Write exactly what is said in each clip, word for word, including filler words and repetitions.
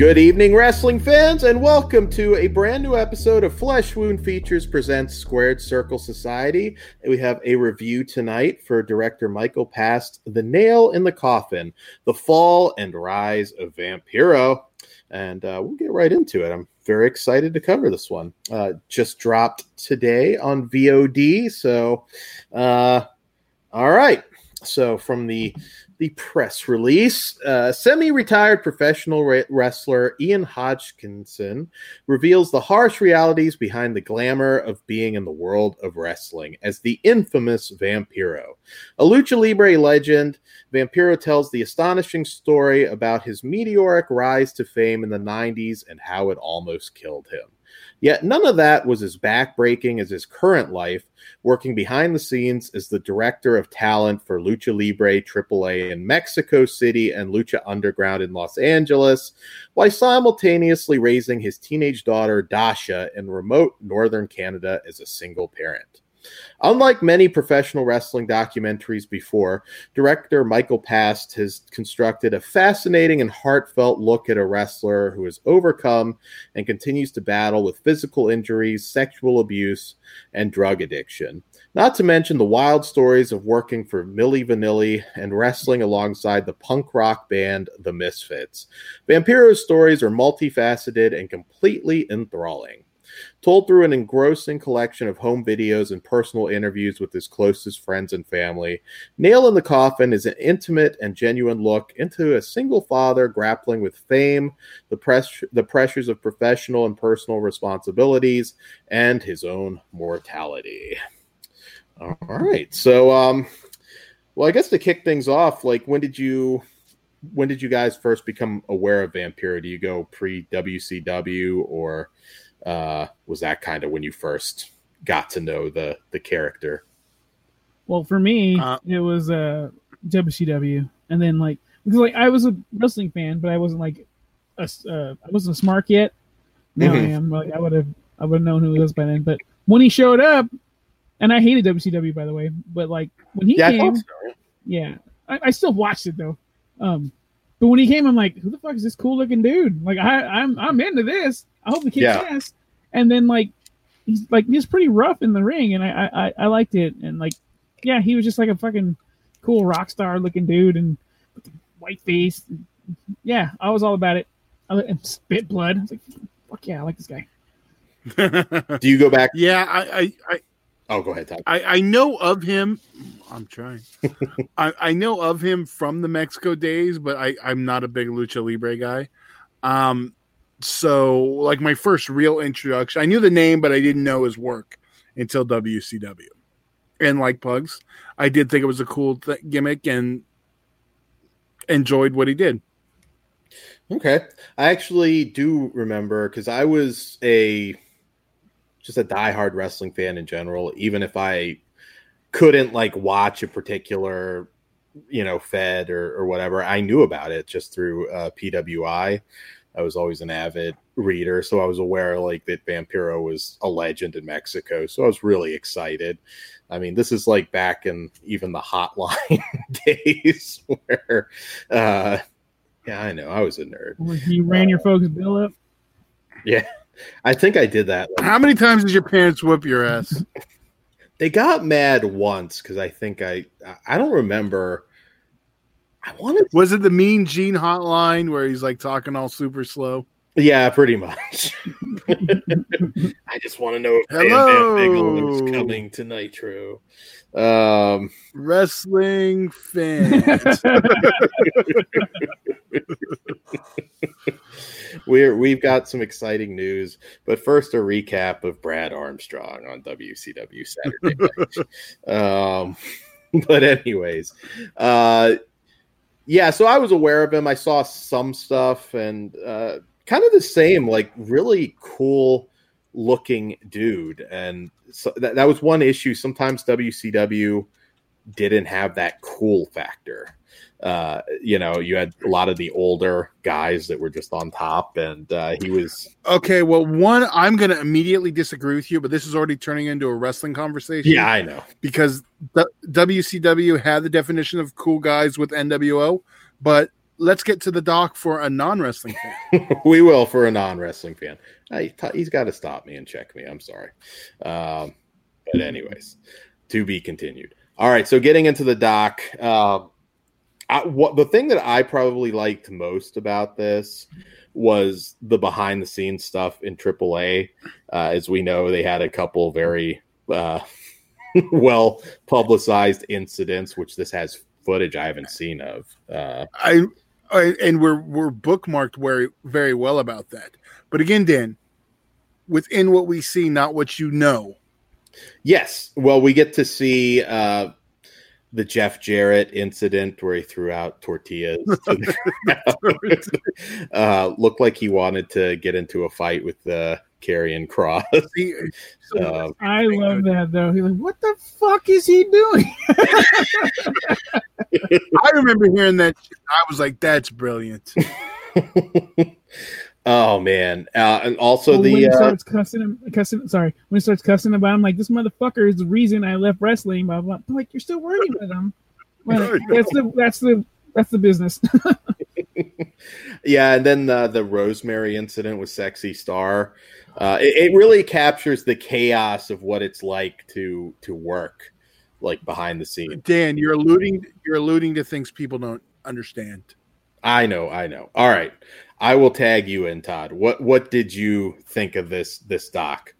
Good evening, wrestling fans, and welcome to a brand new episode of Flesh Wound Features presents Squared Circle Society. We have a review tonight for director Michael Past, The Nail in the Coffin, The Fall and Rise of Vampiro. And uh, we'll get right into it. I'm very excited to cover this one. Uh, just dropped today on V O D, so uh, all right. So from the the press release, uh, semi-retired professional re- wrestler Ian Hodgkinson reveals the harsh realities behind the glamour of being in the world of wrestling as the infamous Vampiro. A Lucha Libre legend, Vampiro tells the astonishing story about his meteoric rise to fame in the nineties and how it almost killed him. Yet none of that was as backbreaking as his current life, working behind the scenes as the director of talent for Lucha Libre triple A in Mexico City and Lucha Underground in Los Angeles, while simultaneously raising his teenage daughter Dasha in remote northern Canada as a single parent. Unlike many professional wrestling documentaries before, director Michael Past has constructed a fascinating and heartfelt look at a wrestler who has overcome and continues to battle with physical injuries, sexual abuse, and drug addiction. Not to mention the wild stories of working for Milli Vanilli and wrestling alongside the punk rock band The Misfits. Vampiro's stories are multifaceted and completely enthralling. Told through an engrossing collection of home videos and personal interviews with his closest friends and family, Nail in the Coffin is an intimate and genuine look into a single father grappling with fame, the, press- the pressures of professional and personal responsibilities, and his own mortality. All right. So, um, well, I guess to kick things off, like, when did you... when did you guys first become aware of Vampiro? Do you go pre-W C W, or uh, was that kind of when you first got to know the the character? Well, for me, uh, it was uh, W C W, and then like because like I was a wrestling fan, but I wasn't like a, uh, I wasn't smart yet. Now Mm-hmm. I am. Like I would have, I would have known who he was by then. But when he showed up, and I hated W C W by the way, but like when he Yeah, came, I thought so, yeah. yeah, I, I still watched it though. Um, but when he came, I'm like, who the fuck is this cool looking dude? Like I, I'm, I'm into this. I hope he kicks Yeah. ass. And then like, he's like, he's pretty rough in the ring, and I, I, I liked it. And like, yeah, he was just like a fucking cool rock star looking dude, and with the white face. Yeah, I was all about it. I and spit blood. I was like, fuck yeah, I like this guy. Do you go back? yeah, I, I, I, Oh, go ahead, Todd. I, I know of him. I'm trying. I, I know of him from the Mexico days, but I, I'm not a big Lucha Libre guy. Um, so like my first real introduction, I knew the name, but I didn't know his work until W C W. And like Pugs, I did think it was a cool th- gimmick and enjoyed what he did. Okay. I actually do remember, because I was a just a diehard wrestling fan in general, even if I couldn't like watch a particular, you know, Fed or, or whatever. I knew about it just through uh, P W I. I was always an avid reader, so I was aware like that Vampiro was a legend in Mexico. So I was really excited. I mean, this is like back in even the hotline days where, uh, yeah, I know I was a nerd. Where you ran your folks' bill up. Yeah, I think I did that. Like, How many times did your parents whip your ass? they got mad once because I think I I don't remember. I wanted, Was it the Mean Gene hotline where he's like talking all super slow? yeah, pretty much. I just want to know if Bam Hello. Bam Bigelow is coming to Nitro. Um, Wrestling fans. we're we've got some exciting news, but first a recap of Brad Armstrong on W C W Saturday night. um, but anyways, uh, yeah. So I was aware of him. I saw some stuff, and uh, kind of the same, like really cool looking dude. And so that, that was one issue. Sometimes W C W didn't have that cool factor. Uh, you know, you had a lot of the older guys that were just on top, and uh, he was Okay, well, one, I'm going to immediately disagree with you, but this is already turning into a wrestling conversation. yeah, I know. Because the W C W had the definition of cool guys with N W O, but let's get to the doc for a non-wrestling fan. We will for a non-wrestling fan. I, he's got to stop me and check me. I'm sorry. Um, but anyways, to be continued. All right, so getting into the doc, uh, I, what the thing that I probably liked most about this was the behind-the-scenes stuff in triple A. Uh, as we know, they had a couple very uh, well-publicized incidents, which this has footage I haven't seen of. Uh, I, I and we're we're bookmarked very very well about that. But again, Dan, within what we see, not what you know. Yes. Well, we get to see uh, the Jeff Jarrett incident where he threw out tortillas. To the uh, looked like he wanted to get into a fight with uh, Karrion Kross. uh, I love that, though. He's like, what the fuck is he doing? I remember hearing that. I was like, that's brilliant. Oh man! Uh, and also well, the when he uh, starts cussing him, cussing. Sorry, when he starts cussing about him, like this motherfucker is the reason I left wrestling. Blah blah. I'm like, you're still working with him. Well, that's the that's the that's the business. Yeah, and then the the Rosemary incident with Sexy Star. Uh, it, it really captures the chaos of what it's like to to work like behind the scenes. Dan, you're alluding you're alluding to things people don't understand. I know, I know. All right. I will tag you in, Todd. What what did you think of this this doc?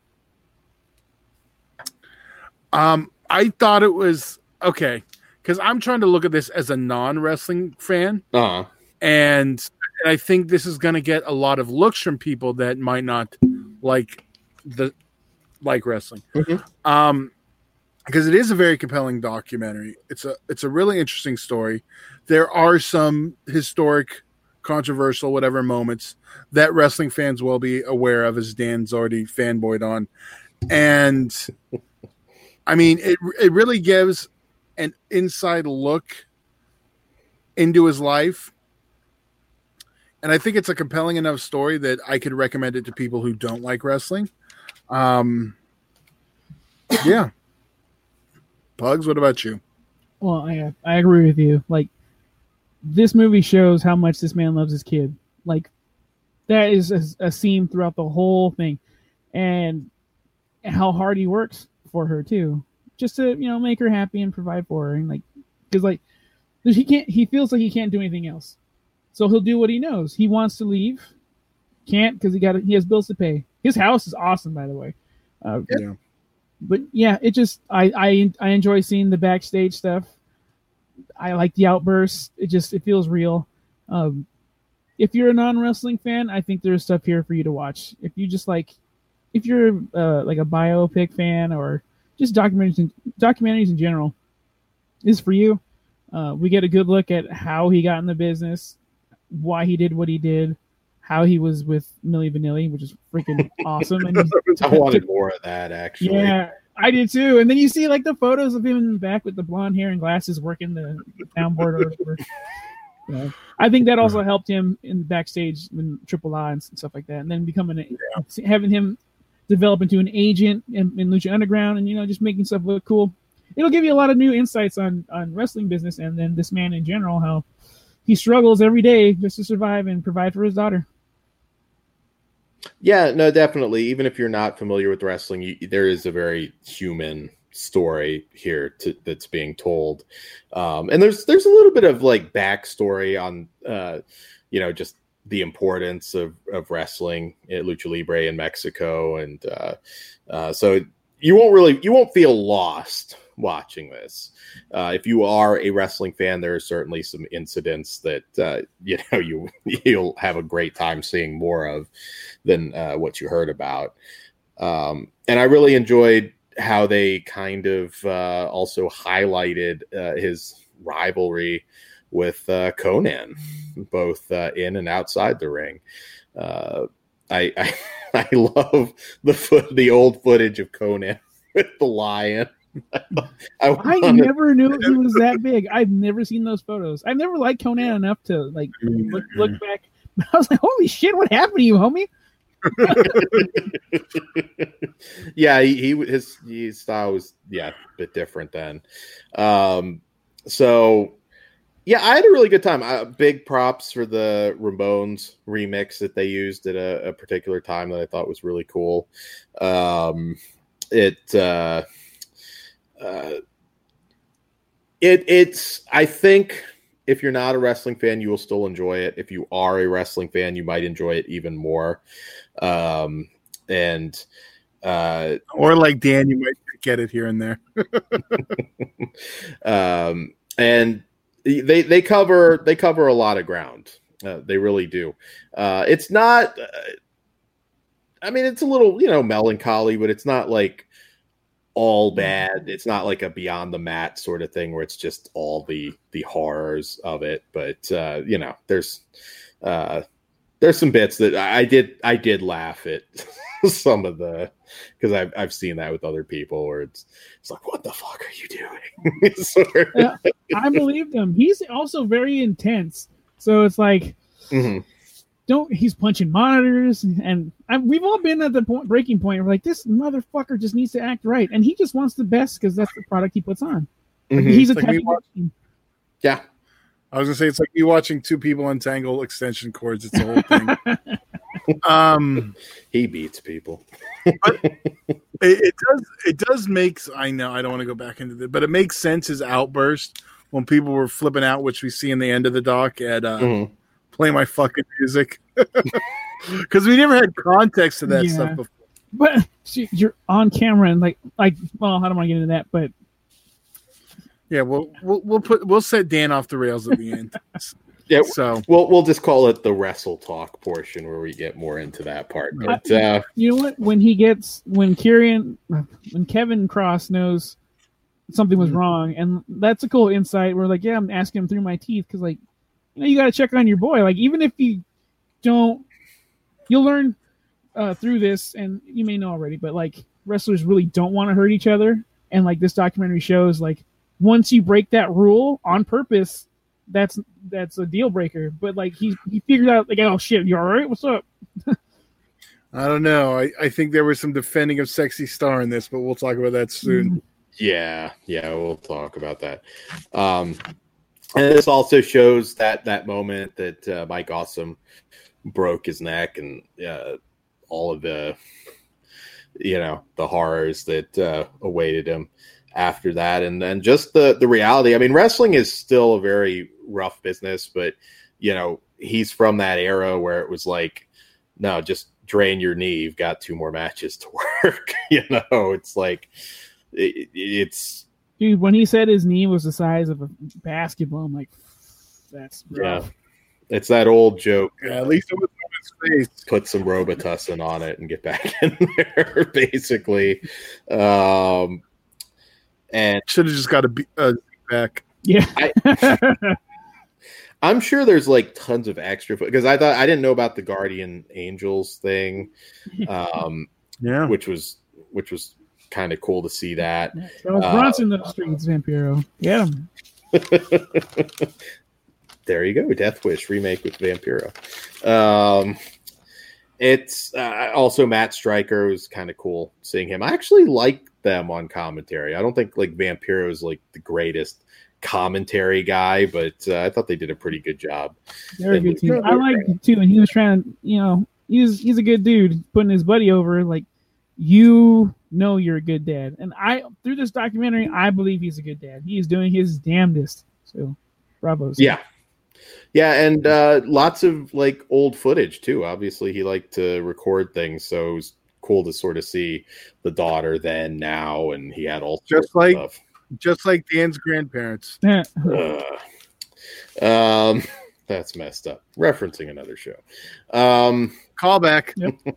Um, I thought it was okay because I'm trying to look at this as a non-wrestling fan, uh-huh. and, and I think this is going to get a lot of looks from people that might not like the like wrestling. Mm-hmm. Um, because it is a very compelling documentary. It's a it's a really interesting story. There are some historic, controversial, whatever moments that wrestling fans will be aware of, as Dan's already fanboyed on. And I mean, it it really gives an inside look into his life. And I think it's a compelling enough story that I could recommend it to people who don't like wrestling. Um, yeah. Pugs, what about you? Well, I I agree with you. Like, this movie shows how much this man loves his kid. Like, that is a, a theme throughout the whole thing, and how hard he works for her too, just to you know make her happy and provide for her. And like, because like he can't, he feels like he can't do anything else, so he'll do what he knows. He wants to leave, can't because he got he has bills to pay. His house is awesome, by the way. Uh, yeah. But yeah, it just I, I I enjoy seeing the backstage stuff. I like the outbursts. It just it feels real. Um, if you're a non-wrestling fan, I think there's stuff here for you to watch. If you just like, if you're uh, like a biopic fan or just documentaries in, documentaries in general, this is for you. Uh, we get a good look at how he got in the business, why he did what he did, how he was with Milli Vanilli, which is freaking awesome. And I wanted more of that, actually. Yeah, I did too. And then you see like the photos of him in the back with the blonde hair and glasses working the soundboard or whatever. Yeah. I think that also helped him in backstage in Triple I and stuff like that. And then becoming a, yeah. having him develop into an agent in, in Lucha Underground and, you know, just making stuff look cool. It'll give you a lot of new insights on, on wrestling business and then this man in general, how he struggles every day just to survive and provide for his daughter. Yeah, no, definitely. Even if you're not familiar with wrestling, you, there is a very human story here to, that's being told, um, and there's there's a little bit of like backstory on, uh, you know, just the importance of, of wrestling at Lucha Libre in Mexico, and uh, uh, so you won't really you won't feel lost watching this. Uh, if you are a wrestling fan, there are certainly some incidents that uh, you know you you'll have a great time seeing more of than uh, what you heard about. Um, and I really enjoyed how they kind of uh, also highlighted uh, his rivalry with uh, Konnan, both uh, in and outside the ring. Uh, I, I I love the foot the old footage of Konnan with the lion. I, I never knew he was that big. I've never seen those photos. I've never liked Konnan enough to like look, look back. I was like, "Holy shit! What happened to you, homie?" Yeah, he, he his his style was yeah a bit different then. Um, so Yeah, I had a really good time. Uh, big props for the Ramones remix that they used at a, a particular time that I thought was really cool. Um, it, uh, uh, it, it's. I think if you're not a wrestling fan, you will still enjoy it. If you are a wrestling fan, you might enjoy it even more. Um, and uh, or like Dan, you might get it here and there. um, and. They they cover they cover a lot of ground. Uh, they really do. Uh, it's not. Uh, I mean, it's a little you know melancholy, but it's not like all bad. It's not like a beyond the mat sort of thing where it's just all the the horrors of it. But uh, you know, there's uh, there's some bits that I did I did laugh at some of the because I've I've seen that with other people where it's it's like what the fuck are you doing? sort of. Yeah, I believe him. He's also very intense, so it's like mm-hmm. don't he's punching monitors and I, we've all been at the point, breaking point. We're like this motherfucker just needs to act right, and he just wants the best because that's the product he puts on. Like, Mm-hmm. he's a Like type me of watching- Yeah. I was gonna say it's like you watching two people untangle extension cords. It's a whole thing. um, he beats people. it, it does. It does make. I know. I don't want to go back into this, but it makes sense. His outburst when people were flipping out, which we see in the end of the doc at uh, Mm-hmm. "Play My Fucking Music," because we never had context to that Yeah. stuff before. But see, you're on camera and like like well, I don't want to get into that, but Yeah, we'll we'll we'll put we'll set Dan off the rails at the end. Yeah, So we'll we'll just call it the wrestle talk portion where we get more into that part. But uh, you know what? When he gets when Kieran when Kevin Cross knows something was wrong, and that's a cool insight. We're like, yeah, I'm asking him through my teeth because like you know you got to check on your boy. Like even if you don't, you'll learn uh, through this, and you may know already, but like wrestlers really don't want to hurt each other, and like this documentary shows, like once you break that rule on purpose, that's that's a deal breaker. But like he he figured out like, oh shit, you all right? What's up? I don't know. I, I think there was some defending of Sexy Star in this, but we'll talk about that soon. yeah, yeah, we'll talk about that. Um, and this also shows that that moment that uh, Mike Awesome broke his neck and uh, all of the you know the horrors that uh, awaited him after that, and then just the the reality. I mean, wrestling is still a very rough business, but you know he's from that era where it was like, no, just drain your knee. You've got two more matches to work. you know, it's like it, it's Dude, when he said his knee was the size of a basketball, I'm like, that's rough. yeah, it's that old joke. Yeah, at least it was on his face. Put some Robitussin on it and get back in there, basically. Um, and Should have just got a be- uh, back. Yeah. I, I'm sure there's like tons of extra because I thought I didn't know about the Guardian Angels thing, um, Yeah. which was which was kind of cool to see that. Charles Uh, Bronson, the streets, Vampiro. Get him. There you go, Death Wish remake with Vampiro. Um, it's uh, also Matt Stryker was kind of cool seeing him. I actually like them on commentary. I don't think like Vampiro is like the greatest commentary guy, but uh, I thought they did a pretty good job. They're a good team. I like him too, and he was trying to, you know, he's he's a good dude, putting his buddy over. Like, you know, you're a good dad, and I through this documentary, I believe he's a good dad. He is doing his damnedest. So, bravo. Yeah. Yeah, and uh, lots of like old footage too. Obviously, he liked to record things, so it was cool to sort of see the daughter then, now, and he had all Just sorts like- of stuff. Just like Dan's grandparents. Yeah. Uh, um, that's messed up. Referencing another show. Um, Callback.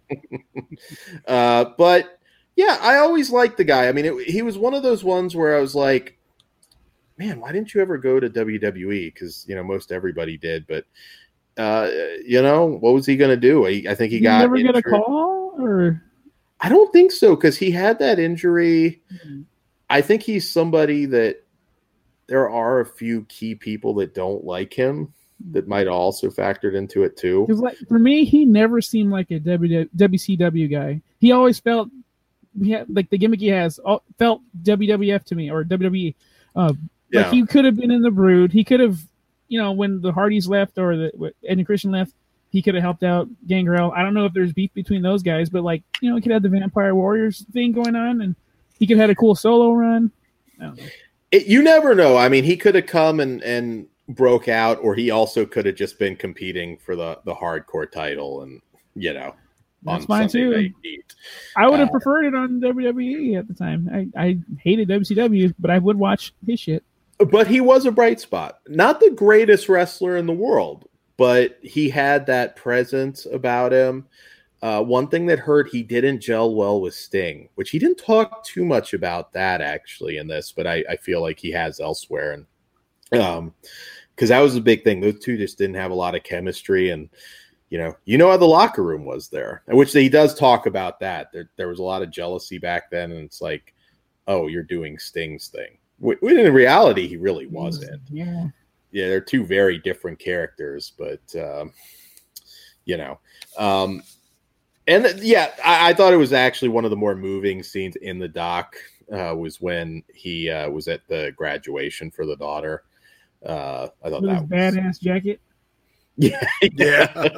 uh, but yeah, I always liked the guy. I mean, it, he was one of those ones where I was like, man, why didn't you ever go to W W E? Because, you know, most everybody did. But, uh, you know, what was he going to do? I, I think he Did got you never get a injured. call, or I don't think so, because he had that injury. I think he's somebody that there are a few key people that don't like him that might have also factored into it too. because like for me, he never seemed like a W C W guy. He always felt he had, like the gimmick he has all, felt W W F to me, or W W E. Uh, Yeah. Like he could have been in the Brood. He could have you know, when the Hardys left or the Eddie Christian left, he could have helped out Gangrel. I don't know if there's beef between those guys, but like, you know, he could have the Vampire Warriors thing going on, and he could have had a cool solo run. I don't know. It, you never know. I mean, he could have come and, and broke out, or he also could have just been competing for the, the hardcore title, and you know, that's on fine Sunday too. Night. I would have uh, preferred preferred it on W W E at the time. I, I hated W C W, but I would watch his shit. But he was a bright spot. Not the greatest wrestler in the world, but he had that presence about him. Uh, one thing that hurt, he didn't gel well with Sting, which he didn't talk too much about that actually in this, but I, I feel like he has elsewhere. And um, because that was a big thing. Those two just didn't have a lot of chemistry, and you know, you know how the locker room was there, which he does talk about that. There, there was a lot of jealousy back then, and it's like, oh, you're doing Sting's thing. When in reality, he really wasn't. Yeah. Yeah, they're two very different characters, but um, you know, um, and th- yeah, I-, I thought it was actually one of the more moving scenes in the doc. Uh, was when he uh, was at the graduation for the daughter. Uh, I thought With that his was badass jacket. yeah, yeah,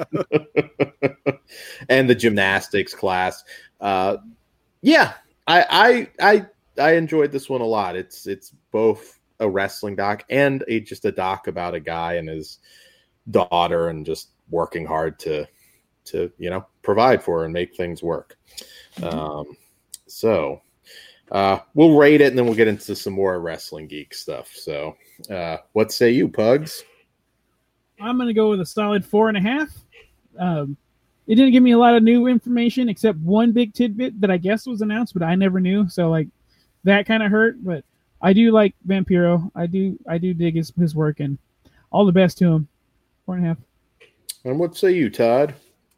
and the gymnastics class. Uh, yeah, I, I, I, I enjoyed this one a lot. It's it's both a wrestling doc and a just a doc about a guy and his daughter and just working hard to to you know provide for her and make things work. Um, so uh, we'll rate it and then we'll get into some more wrestling geek stuff. So uh, what say you, Pugs? I'm going to go with a solid four and a half. Um, it didn't give me a lot of new information except one big tidbit that I guess was announced, but I never knew. So like that kind of hurt, but I do like Vampiro. I do, I do dig his, his work, and all the best to him. Four and a half. And what say you, Todd?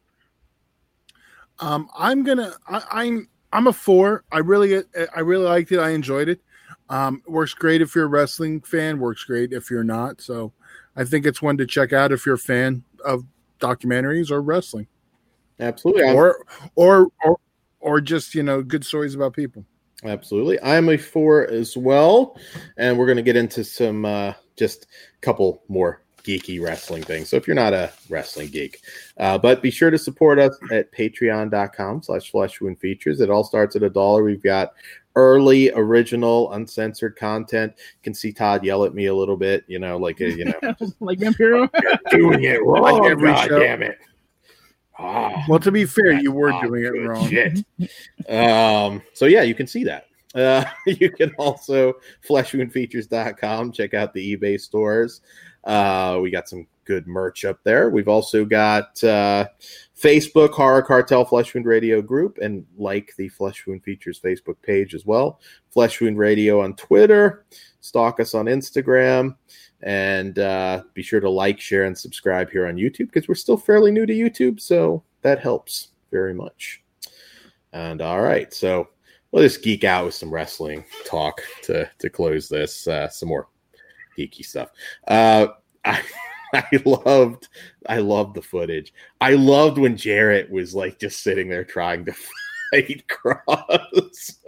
Um, I'm gonna. I, I'm. I'm a four. I really. I really liked it. I enjoyed it. Um, it works great if you're a wrestling fan. Works great if you're not. So, I think it's one to check out if you're a fan of documentaries or wrestling. Absolutely. I'm- Or, or, or, or just you know good stories about people. Absolutely. I'm a four as well. And we're going to get into some, uh, just a couple more geeky wrestling things. So if you're not a wrestling geek, uh, but be sure to support us at patreon.com slash flesh wound features. It all starts at a dollar. We've got early, original, uncensored content. You can see Todd yell at me a little bit, you know, like, a, you know, like Vampiro. doing it wrong. Like every God show. damn it. Ah. Well, to be fair, you were Oh, doing it good wrong. shit. um, so yeah, you can see that. Uh, you can also flesh wound features dot com. Check out the eBay stores. Uh, we got some good merch up there. We've also got uh, Facebook Horror Cartel Flesh Wound Radio group, and like the Flesh Wound Features Facebook page as well. Flesh Wound Radio on Twitter. Stalk us on Instagram. And uh, be sure to like, share, and subscribe here on YouTube because we're still fairly new to YouTube, so that helps very much. And all right, so we'll just geek out with some wrestling talk to, to close this. Uh, some more geeky stuff. Uh, I I loved I loved the footage. I loved when Jarrett was like just sitting there trying to fight Cross.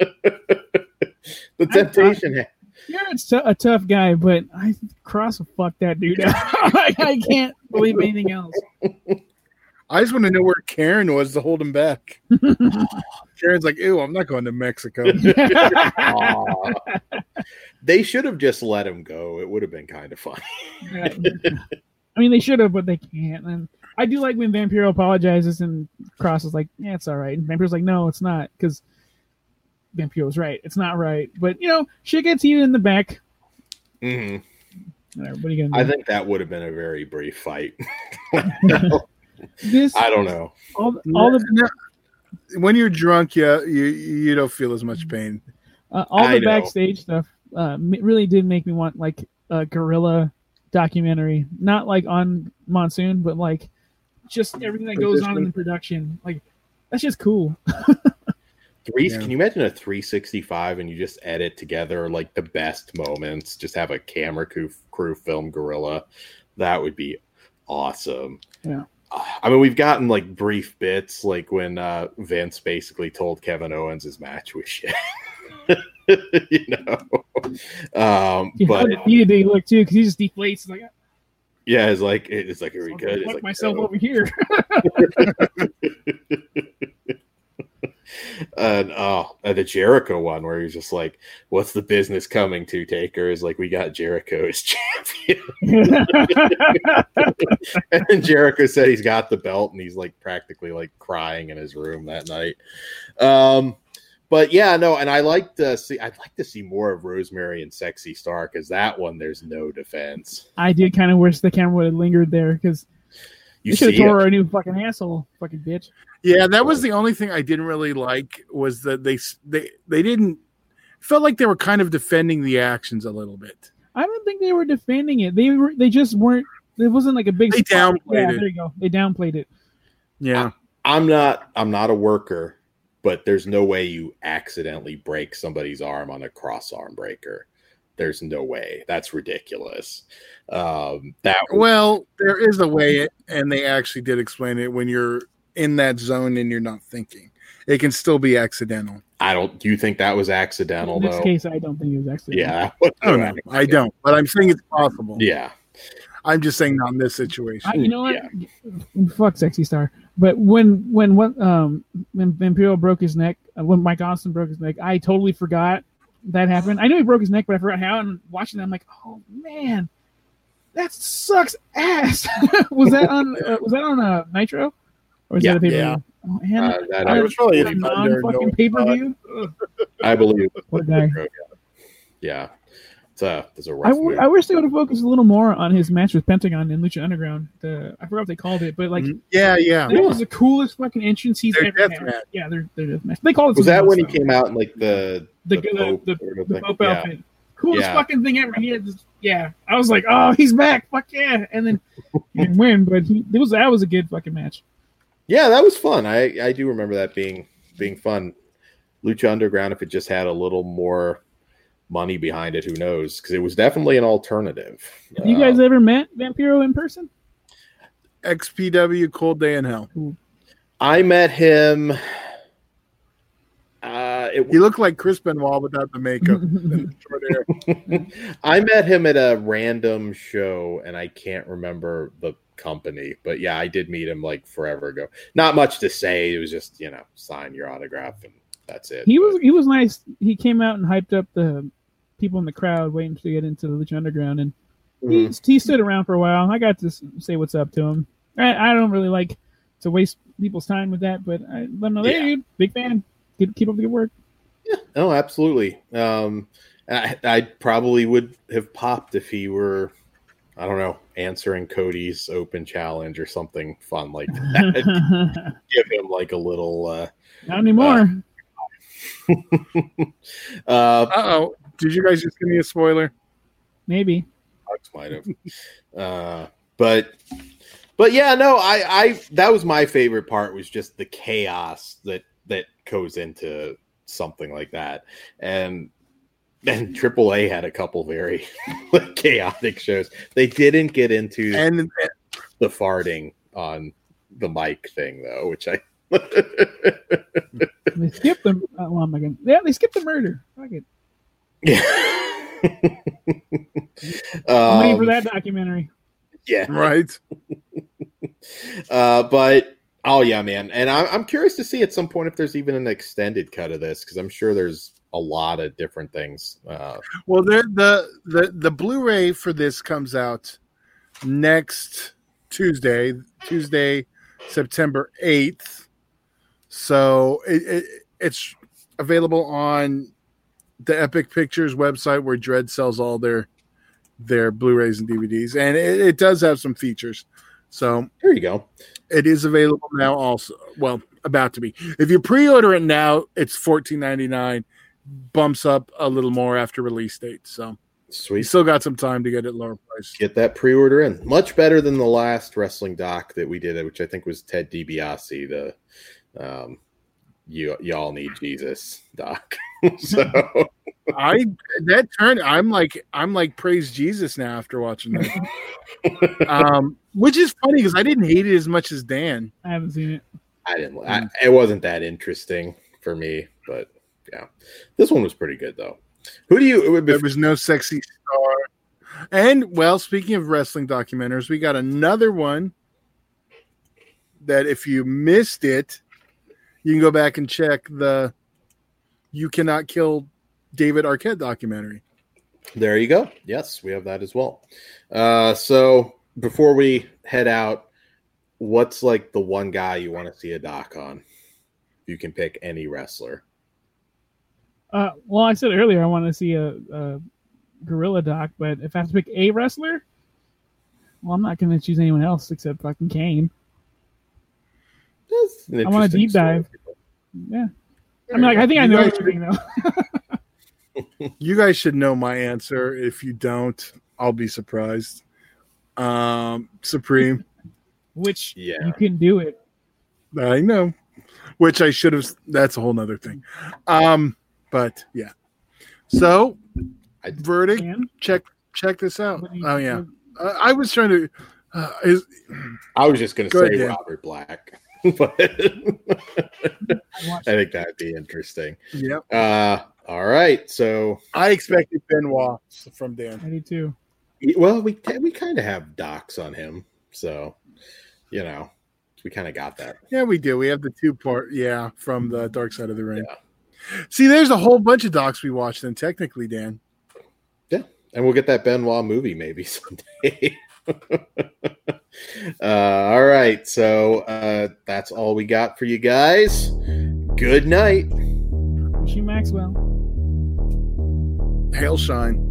The temptation. I, I, Jarrett's t- a tough guy, but I Cross will fuck that dude out. I, I can't believe anything else. I just want to know where Karen was to hold him back. Karen's like, ew, I'm not going to Mexico. Aw. They should have just let him go. It would have been kind of funny. I mean, they should have, but they can't. And I do like when Vampiro apologizes and Cross is like, yeah, it's all right. And Vampiro's like, no, it's not, because Vampiro's right. It's not right. But, you know, shit gets heated in the back. Mm-hmm. Whatever, what are you gonna do? I think that would have been a very brief fight. This, I don't know. all, the- all the When you're drunk, yeah, you you don't feel as much pain. uh, all I the know. backstage stuff uh, m- really did make me want like a gorilla documentary, not like on Monsoon, but like just everything that goes on in the production. Like that's just cool. Three, Yeah. Can you imagine a three sixty-five and you just edit together like the best moments? Just have a camera crew, crew film gorilla. That would be awesome. Yeah. I mean, we've gotten like brief bits, like when uh, Vince basically told Kevin Owens his match was shit. You know, um, Yeah, but how defeated they look too, because he just deflates like. Yeah, it's like it's like are we I'll good? It's fuck like, myself no. over here. And oh, and the Jericho one where he's just like, "What's the business coming to, Taker?" Is like, "We got Jericho as champion." And then Jericho said he's got the belt, and he's like practically like crying in his room that night. Um, but yeah, no, and I like to see. I'd like to see more of Rosemary and Sexy Star because that one there's no defense. I did kind of wish the camera would have lingered there because You you should have see tore it. her a new fucking asshole, fucking bitch. Yeah, that was the only thing I didn't really like was that they they they didn't felt like they were kind of defending the actions a little bit. I don't think they were defending it. They were. They just weren't. It wasn't like a big. They spot. downplayed yeah, it. There you go. They downplayed it. Yeah. I'm not I'm not a worker, but there's no way you accidentally break somebody's arm on a cross arm breaker. There's no way. That's ridiculous. Um, that Well, there is a way, and they actually did explain it when you're in that zone and you're not thinking. It can still be accidental. I don't. Do you think that was accidental In this though? case, I don't think it was actually. Yeah. Oh no, I don't. But I'm saying it's possible. Yeah. I'm just saying not in this situation. I, you know what? Fuck Sexy Star. But when when what um when Vampiro broke his neck, uh, when Mike Austin broke his neck, I totally forgot that happened. I knew he broke his neck, but I forgot how. And watching that, I'm like, oh man, that sucks ass. was that on? Uh, was that on uh, Nitro? Or was Yeah, that a pay per view? yeah. Oh, man, Uh, that I I, was probably a non fucking pay per view. I believe. What a guy. Yeah. It's a it's a I, rough w- move. I wish they would have focused a little more on his match with Pentagon in Lucha Underground. The I forgot what they called it, but like Yeah, yeah. that was the coolest fucking entrance he's Their ever death had. match. Yeah, they're they're death match. They call it. Was something that else, when he though. came out in like the the the the, Pope the, or the, something? Pope Yeah. outfit? Coolest Yeah. fucking thing ever. He had this, yeah, I was like, oh, he's back. Fuck yeah! And then he didn't win, but he, it was that was a good fucking match. Yeah, that was fun. I, I do remember that being being fun. Lucha Underground, if it just had a little more money behind it, who knows? Because it was definitely an alternative. Have you guys Uh, ever met Vampiro in person? X P W Cold Day in Hell. I met him. Uh, it, He looked like Chris Benoit without the makeup and the short hair. I met him at a random show, and I can't remember the company, but yeah, I did meet him like forever ago. Not much to say. It was just, you know, sign your autograph and that's it. He But- was he was nice. He came out and hyped up the people in the crowd waiting to get into the Lucha Underground, and he, Mhm. he stood around for a while. I got to s- say what's up to him. I, I don't really like to waste people's time with that, but I let him know, hey, Yeah. dude, big fan. Keep, keep up the good work. Oh, absolutely. Um, I, I probably would have popped if he were, I don't know, answering Cody's open challenge or something fun like that. Give him like a little. Uh, Not anymore. uh, Uh-oh. Did you guys just give me a spoiler? Maybe. Bucks might have. Uh, but but yeah, no, I, I that was my favorite part was just the chaos that that goes into something like that. And and Triple A had a couple very chaotic shows. They didn't get into And the farting on the mic thing though, which I They skipped them. Uh, well, I'm not gonna, yeah, they skipped the murder. Fuck it. yeah. I'm waiting for Um, that documentary. yeah. right. Uh, but oh yeah, man, and I'm I'm curious to see at some point if there's even an extended cut of this because I'm sure there's a lot of different things. Uh, Well, the, the the the Blu-ray for this comes out next Tuesday, Tuesday, September eighth. So it, it it's available on the Epic Pictures website where Dread sells all their their Blu-rays and D V Ds, and it, it does have some features. So there you go. it is available now. Also, well, about to be. If you pre-order it now, it's fourteen ninety-nine. Bumps up a little more after release date. So you Sweet. still got some time to get it lower price. Get that pre-order in. Much better than the last wrestling doc that we did, which I think was Ted DiBiase, the um, you y'all need Jesus doc. So I that turn. I'm like I'm like praise Jesus now after watching that. um, which is funny because I didn't hate it as much as Dan. I haven't seen it. I didn't. I, it wasn't that interesting for me, but yeah, this one was pretty good though. Who do you? There was no sexy star. And, well, speaking of wrestling documentaries, we got another one that if you missed it, you can go back and check the You Cannot Kill David Arquette documentary. There you go. Yes, we have that as well. Uh, so before we head out, what's like the one guy you want to see a doc on? You can pick any wrestler. Uh, well, I said earlier I want to see a, a gorilla doc, but if I have to pick a wrestler, well, I'm not going to choose anyone else except fucking Kane. I want a deep dive. Story. Yeah. I mean, like, I think you I know everything, though. You guys should know my answer. If you don't, I'll be surprised. Um, Supreme. Which yeah. you can do it. I know. Which I should have. That's a whole nother thing. Um, but yeah. So, I, verdict. Man? Check check this out. Oh yeah. Uh, I was trying to. Uh, is, I was just going to Go say ahead, Robert Black. But I think that'd be interesting. Yep. Uh, all right. So I expected Benoit from Dan. I do too. Well, we we kind of have docs on him, so you know we kind of got that. Yeah, we do. We have the two part. Yeah, from the Dark Side of the Ring. Yeah. See, there's a whole bunch of docs we watched. Then technically, Dan. Yeah, and we'll get that Benoit movie maybe someday. uh, all right, so uh, that's all we got for you guys. Good night. Wishing Maxwell. Hail shine.